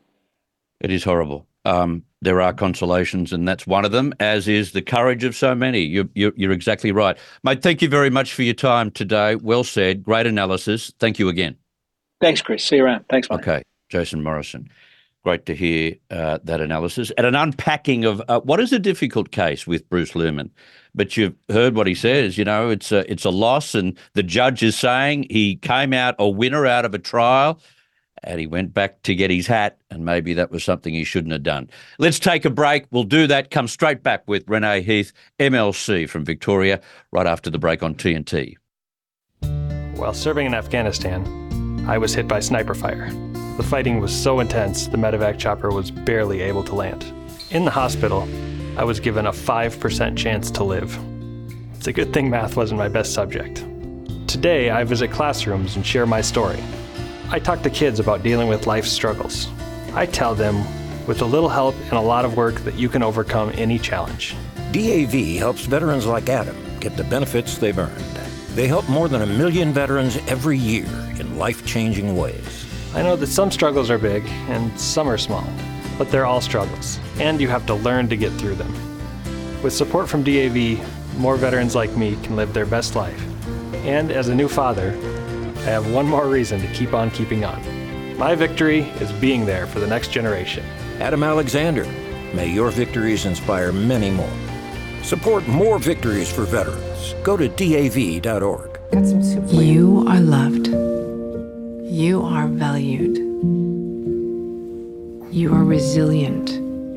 It is horrible. Um, there are consolations, and that's one of them, as is the courage of so many. You're, you're, you're exactly right. Mate, thank you very much for your time today. Well said. Great analysis. Thank you again. Thanks, Chris. See you around. Thanks, mate. Okay. Jason Morrison. Great to hear uh, that analysis and an unpacking of uh, what is a difficult case with Bruce Lehrmann. But you've heard what he says. You know, it's a, it's a loss, and the judge is saying he came out a winner out of a trial, and he went back to get his hat, and maybe that was something he shouldn't have done. Let's take a break. We'll do that. Come straight back with Renee Heath, M L C from Victoria, right after the break on T N T. While serving in Afghanistan, I was hit by sniper fire. The fighting was so intense, the medevac chopper was barely able to land. In the hospital, I was given a five percent chance to live. It's a good thing math wasn't my best subject. Today, I visit classrooms and share my story. I talk to kids about dealing with life's struggles. I tell them, with a little help and a lot of work, that you can overcome any challenge. D A V helps veterans like Adam get the benefits they've earned. They help more than a million veterans every year in life-changing ways. I know that some struggles are big and some are small, but they're all struggles, and you have to learn to get through them. With support from D A V, more veterans like me can live their best life. And as a new father, I have one more reason to keep on keeping on. My victory is being there for the next generation. Adam Alexander, may your victories inspire many more. Support more victories for veterans. Go to D A V dot org. You are loved. You are valued. You are resilient.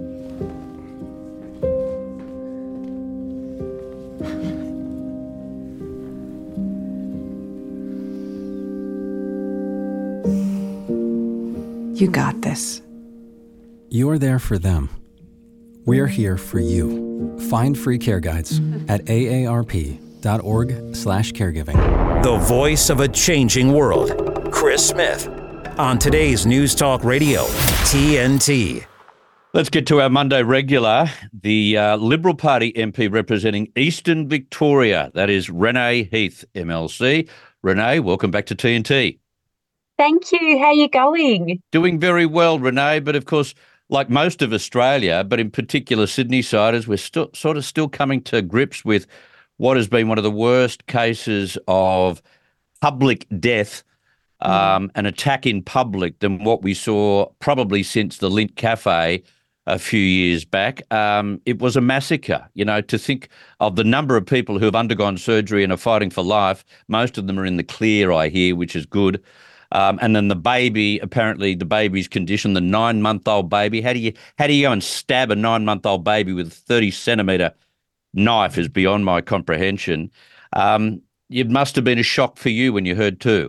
You got this. You're there for them. We're here for you. Find free care guides at A A R P dot org slash caregiving. The voice of a changing world. Chris Smith on today's News Talk Radio, T N T. Let's get to our Monday regular, the uh, Liberal Party M P representing Eastern Victoria. That is Renee Heath, M L C. Renee, welcome back to T N T. Thank you. How are you going? Doing very well, Renee. But of course, like most of Australia, but in particular Sydney-siders, we're still sort of still coming to grips with what has been one of the worst cases of public death, um, mm. an attack in public than what we saw probably since the Lindt Cafe a few years back. Um, it was a massacre. You know, to think of the number of people who have undergone surgery and are fighting for life, most of them are in the clear, I hear, which is good. Um, and then the baby, apparently the baby's condition, the nine-month-old baby. How do you how do you go and stab a nine-month-old baby with a thirty centimetre knife is beyond my comprehension. Um, it must have been a shock for you when you heard too.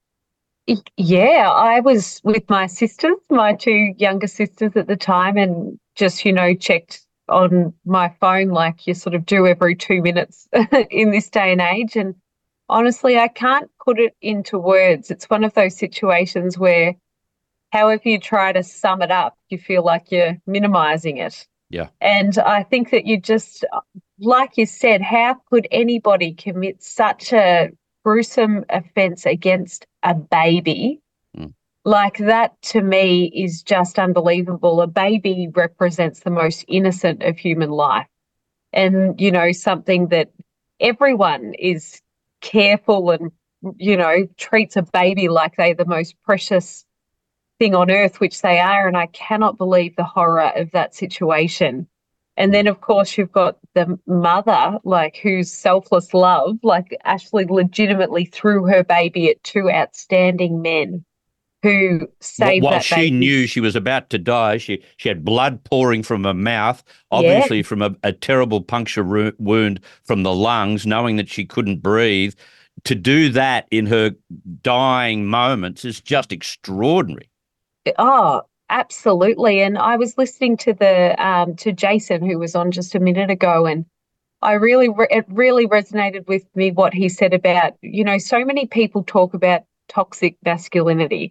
Yeah, I was with my sisters, my two younger sisters at the time, and just, you know, checked on my phone like you sort of do every two minutes in this day and age. And honestly, I can't put it into words. It's one of those situations where however you try to sum it up, you feel like you're minimising it. Yeah. And I think that you just, like you said, how could anybody commit such a gruesome offence against a baby? Mm. Like that, to me, is just unbelievable. A baby represents the most innocent of human life. And, you know, something that everyone is careful and, you know, treats a baby like they're the most precious thing on earth, which they are. And I cannot believe the horror of that situation. And then, of course, you've got the mother, like, whose selfless love, like, Ashley legitimately threw her baby at two outstanding men who saved While that she baby. knew she was about to die, she she had blood pouring from her mouth, obviously Yeah. from a, a terrible puncture ru- wound from the lungs, knowing that she couldn't breathe. To do that in her dying moments is just extraordinary. Oh, absolutely. And I was listening to the um, to Jason, who was on just a minute ago, and I really re- it really resonated with me what he said about, you know, so many people talk about toxic masculinity.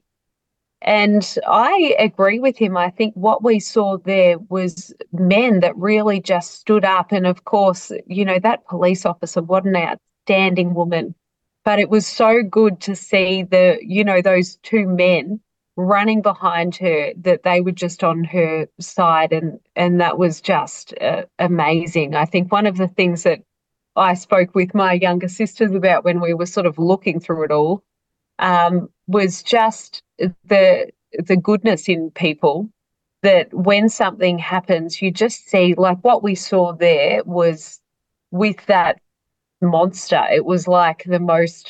And I agree with him. I think what we saw there was men that really just stood up. And of course, you know, that police officer, what an outstanding woman. But it was so good to see the, you know, those two men running behind her, that they were just on her side. And, and that was just uh, amazing. I think one of the things that I spoke with my younger sisters about when we were sort of looking through it all um, was just the the goodness in people, that when something happens, you just see, like what we saw there was with that monster. It was like the most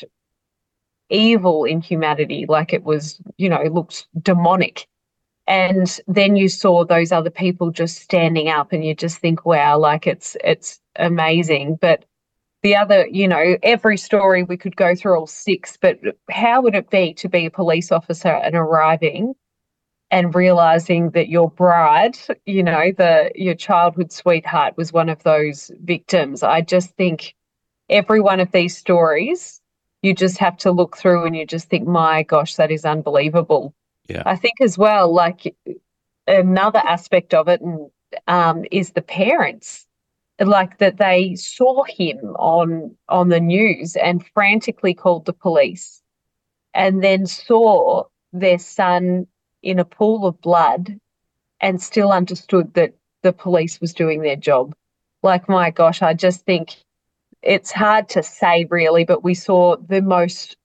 evil in humanity, like it was, you know, it looked demonic. And then you saw those other people just standing up, and you just think, wow, like it's it's amazing. But the other, you know, every story we could go through all six, but how would it be to be a police officer and arriving and realising that your bride, you know, the your childhood sweetheart was one of those victims? I just think every one of these stories, you just have to look through and you just think, my gosh, that is unbelievable. Yeah. I think as well, like another aspect of it and, um, is the parents. Like that they saw him on on the news and frantically called the police, and then saw their son in a pool of blood and still understood that the police was doing their job. Like, my gosh, I just think it's hard to say really, but we saw the most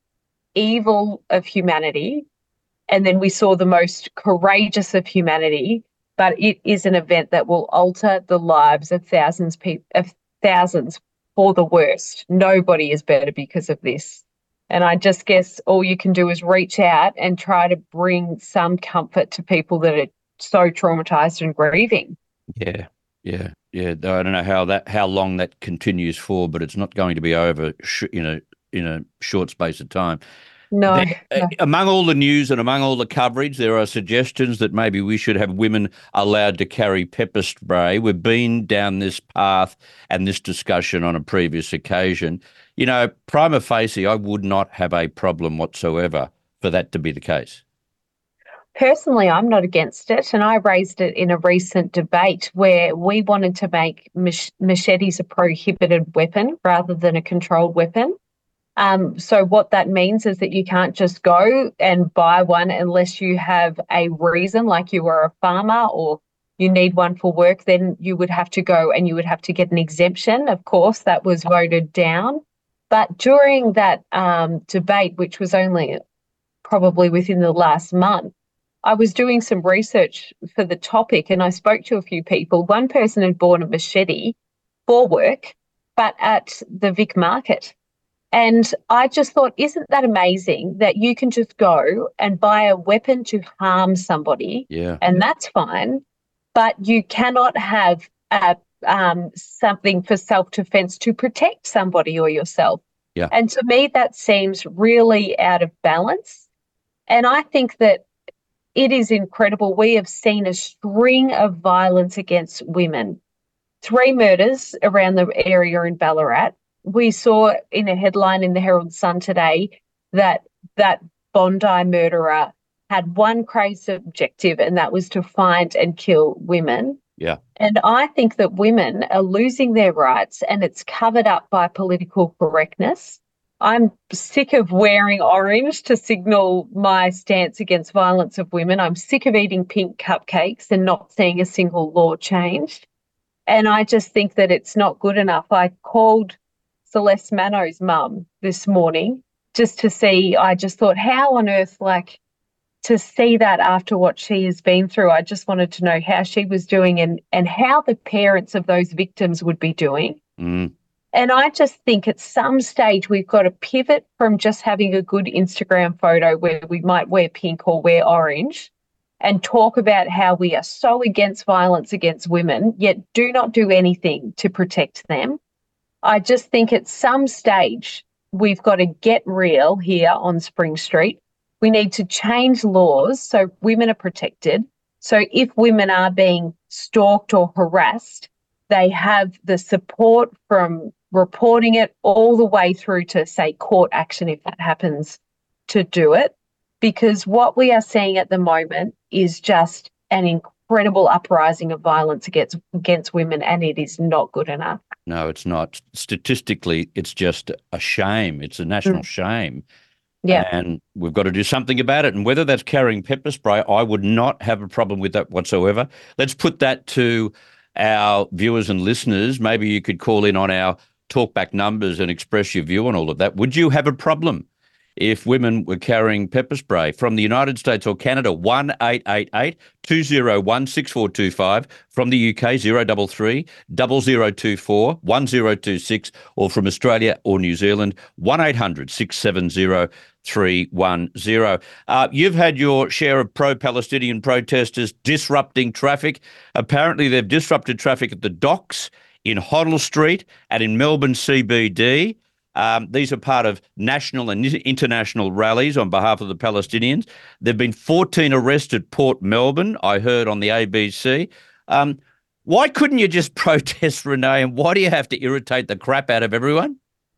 evil of humanity, and then we saw the most courageous of humanity, but it is an event that will alter the lives of thousands pe- of thousands for the worst. Nobody is better because of this. And I just guess all you can do is reach out and try to bring some comfort to people that are so traumatized and grieving. Yeah, yeah, yeah. I don't know how that how long that continues for, but it's not going to be over sh- in a in a short space of time. No, There, no. Among all the news and among all the coverage, there are suggestions that maybe we should have women allowed to carry pepper spray. We've been down this path and this discussion on a previous occasion. You know, prima facie, I would not have a problem whatsoever for that to be the case. Personally, I'm not against it, and I raised it in a recent debate where we wanted to make mach- machetes a prohibited weapon rather than a controlled weapon. Um, so what that means is that you can't just go and buy one unless you have a reason, like you are a farmer or you need one for work, then you would have to go and you would have to get an exemption. Of course, that was voted down. But during that um, debate, which was only probably within the last month, I was doing some research for the topic and I spoke to a few people. One person had bought a machete for work, but at the Vic Market. And I just thought, isn't that amazing that you can just go and buy a weapon to harm somebody? Yeah. And that's fine, but you cannot have a, um, something for self-defense to protect somebody or yourself. Yeah. And to me, that seems really out of balance. And I think that it is incredible. We have seen a string of violence against women. Three murders around the area in Ballarat. We saw in a headline in the Herald Sun today that that Bondi murderer had one crazy objective, and that was to find and kill women. Yeah. And I think that women are losing their rights, and it's covered up by political correctness. I'm sick of wearing orange to signal my stance against violence of women. I'm sick of eating pink cupcakes and not seeing a single law changed. And I just think that it's not good enough. I called Celeste Mano's mum this morning just to see, I just thought, how on earth, like, to see that after what she has been through, I just wanted to know how she was doing and, and how the parents of those victims would be doing. Mm. And I just think at some stage we've got to pivot from just having a good Instagram photo where we might wear pink or wear orange and talk about how we are so against violence against women, yet do not do anything to protect them. I just think at some stage we've got to get real here on Spring Street. We need to change laws so women are protected. So if women are being stalked or harassed, they have the support from reporting it all the way through to, say, court action if that happens to do it. Because what we are seeing at the moment is just an incredible uprising of violence against against women, and it is not good enough. No, it's not. Statistically, it's just a shame. It's a national mm. shame. Yeah. And we've got to do something about it. And whether that's carrying pepper spray, I would not have a problem with that whatsoever. Let's put that to our viewers and listeners. Maybe you could call in on our talkback numbers and express your view on all of that. Would you have a problem if women were carrying pepper spray? From the United States or Canada, one eight eight eight, two oh one, six four two five. From the U K, zero three three, zero zero two four, one zero two six. Or from Australia or New Zealand, one eight hundred, six seven zero, three one zero. Uh, you've had your share of pro-Palestinian protesters disrupting traffic. Apparently they've disrupted traffic at the docks, in Hoddle Street and in Melbourne C B D. Um, these are part of national and international rallies on behalf of the Palestinians. There have been fourteen arrests at Port Melbourne, I heard on the A B C. Um, why couldn't you just protest, Renee, and why do you have to irritate the crap out of everyone?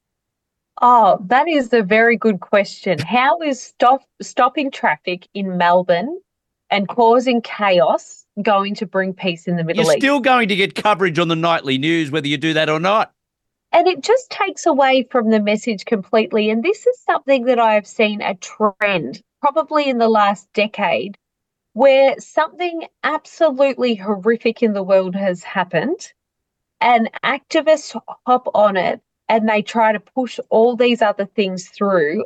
Oh, that is a very good question. How is stop, stopping traffic in Melbourne and causing chaos going to bring peace in the Middle You're East? still going to get coverage on the nightly news, whether you do that or not. And it just takes away from the message completely. And this is something that I have seen a trend, probably in the last decade, where something absolutely horrific in the world has happened and activists hop on it and they try to push all these other things through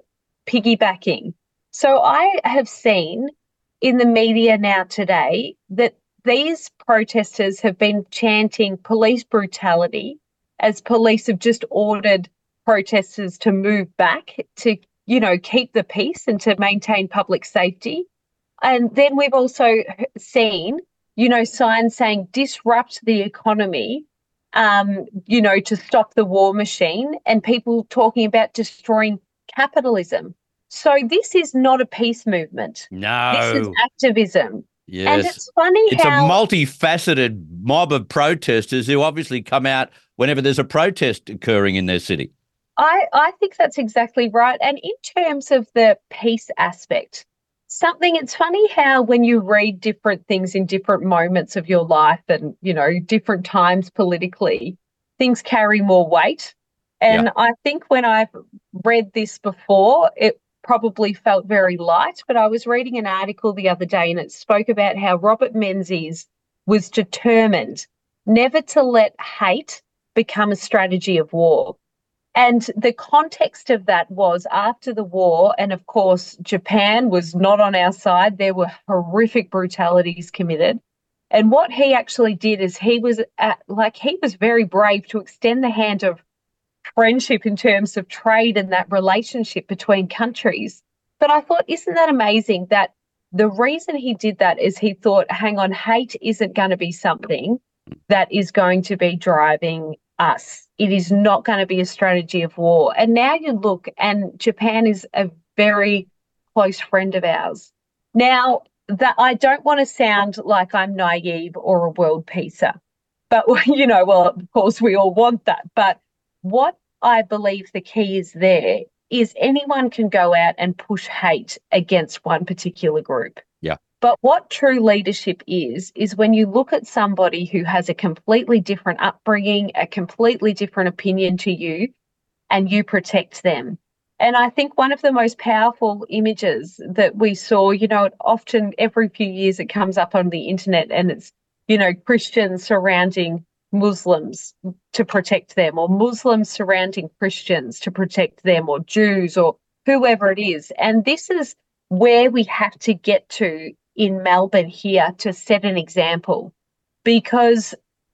piggybacking. So I have seen in the media now today that these protesters have been chanting police brutality as police have just ordered protesters to move back to, you know, keep the peace and to maintain public safety. And then we've also seen, you know, signs saying disrupt the economy, um, you know, to stop the war machine, and people talking about destroying capitalism. So this is not a peace movement. No. This is activism. Yes. And it's funny it's how... a multifaceted mob of protesters who obviously come out whenever there's a protest occurring in their city. I, I think that's exactly right. And in terms of the peace aspect, something, it's funny how when you read different things in different moments of your life and, you know, different times politically, things carry more weight. And Yeah. I think when I've read this before, it probably felt very light, but I was reading an article the other day and it spoke about how Robert Menzies was determined never to let hate become a strategy of war. And the context of that was after the war, and of course, Japan was not on our side. There were horrific brutalities committed. And what he actually did is he was at, like, he was very brave to extend the hand of friendship in terms of trade and that relationship between countries. But I thought, isn't that amazing that the reason he did that is he thought, hang on, hate isn't going to be something that is going to be driving us. It is not going to be a strategy of war. And now you look, and Japan is a very close friend of ours. Now, that I don't want to sound like I'm naive or a world peacer, but, you know, well, of course, we all want that. But what I believe the key is there is anyone can go out and push hate against one particular group. Yeah. But what true leadership is, is when you look at somebody who has a completely different upbringing, a completely different opinion to you, and you protect them. And I think one of the most powerful images that we saw, you know, often every few years it comes up on the internet and it's, you know, Christians surrounding Muslims to protect them, or Muslims surrounding Christians to protect them, or Jews, or whoever it is. And this is where we have to get to in Melbourne here to set an example, because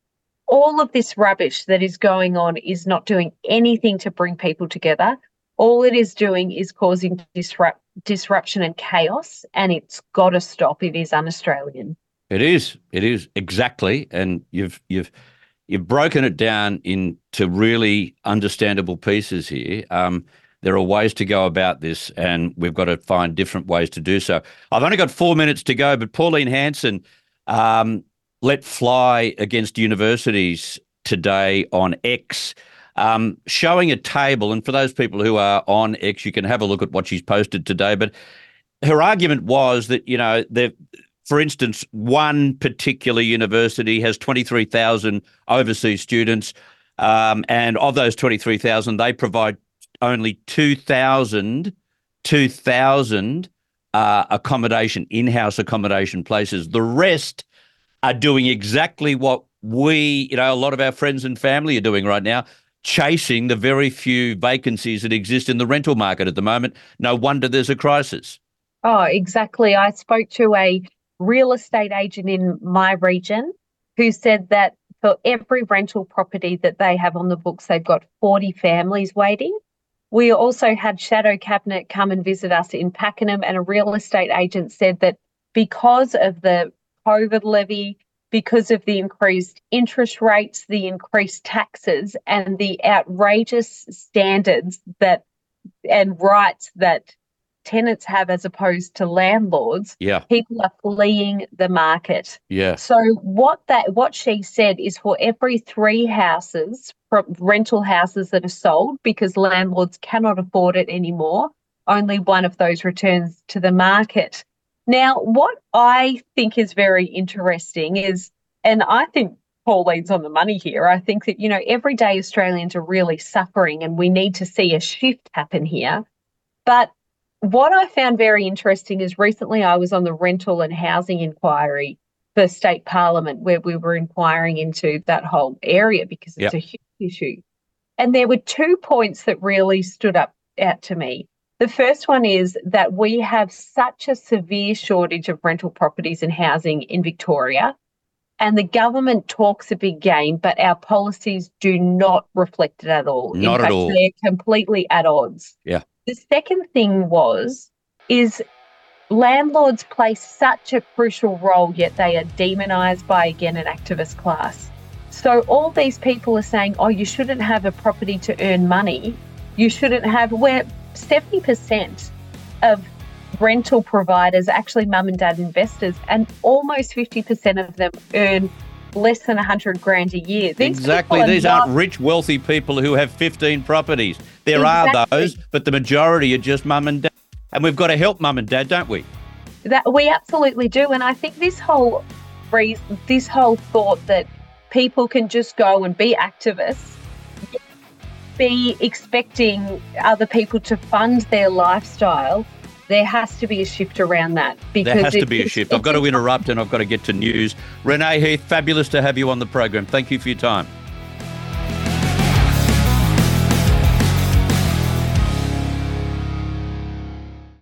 all of this rubbish that is going on is not doing anything to bring people together. All it is doing is causing disrupt, disruption and chaos, and it's got to stop. It is un-Australian. It is. It is exactly, and you've you've you've broken it down into really understandable pieces here. Um, there are ways to go about this, and we've got to find different ways to do so. I've only got four minutes to go, but Pauline Hanson um, let fly against universities today on X, um, showing a table. And for those people who are on X, you can have a look at what she's posted today. But her argument was that, you know, they've, for instance, one particular university has twenty-three thousand overseas students, um, and of those twenty-three thousand, they provide only two thousand, two thousand uh, accommodation, in-house accommodation places. The rest are doing exactly what we, you know, a lot of our friends and family are doing right now, chasing the very few vacancies that exist in the rental market at the moment. No wonder there's a crisis. Oh, exactly. I spoke to a real estate agent in my region who said that for every rental property that they have on the books, they've got forty families waiting. We also had Shadow Cabinet come and visit us in Pakenham, and a real estate agent said that because of the COVID levy, because of the increased interest rates, the increased taxes, and the outrageous standards that and rights that tenants have as opposed to landlords, yeah, people are fleeing the market. Yeah. So what that what she said is for every three houses, rental houses that are sold because landlords cannot afford it anymore, only one of those returns to the market. Now, what I think is very interesting is, and I think Pauline's on the money here, I think that, you know, everyday Australians are really suffering and we need to see a shift happen here. But what I found very interesting is recently I was on the rental and housing inquiry for State Parliament, where we were inquiring into that whole area because it's Yep. a huge issue. And there were two points that really stood up out to me. The first one is that we have such a severe shortage of rental properties and housing in Victoria, and the government talks a big game, but our policies do not reflect it at all. Not in at fact, all. They're completely at odds. Yeah. The second thing was, is landlords play such a crucial role, yet they are demonised by, again, an activist class. So all these people are saying, oh, you shouldn't have a property to earn money. You shouldn't have, where seventy percent of rental providers are actually mum and dad investors, and almost fifty percent of them earn less than one hundred grand a year. These Exactly. people are These not- aren't rich, wealthy people who have fifteen properties. There are Exactly. those, but the majority are just mum and dad. And we've got to help mum and dad, don't we? That we absolutely do, and I think this whole reason, this whole thought that people can just go and be activists, be expecting other people to fund their lifestyle, there has to be a shift around that. Because There has to it- be a it's- shift. I've got to it's- interrupt and I've got to get to news. Renee Heath, fabulous to have you on the program. Thank you for your time.